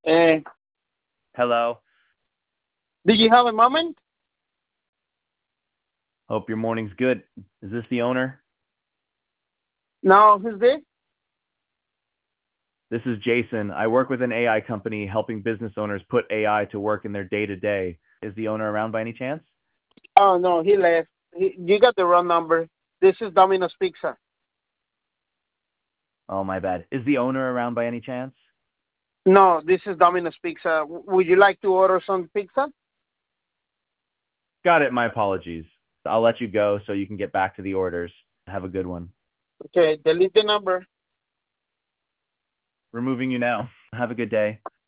Uh, Hello. do you have a moment? Hope your morning's good. Is this the owner? No, who's this? This is Jason. I work with an AI company helping business owners put AI to work in their day-to-day. Is the owner around by any chance? Oh, no, he left. You got the wrong number. This is Domino's Pizza. Oh, my bad. Is the owner around by any chance? No, this is Domino's Pizza. Would you like to order some pizza? Got it. My apologies. I'll let you go so you can get back to the orders. Have a good one. Okay, delete the number. Removing you now. Have a good day.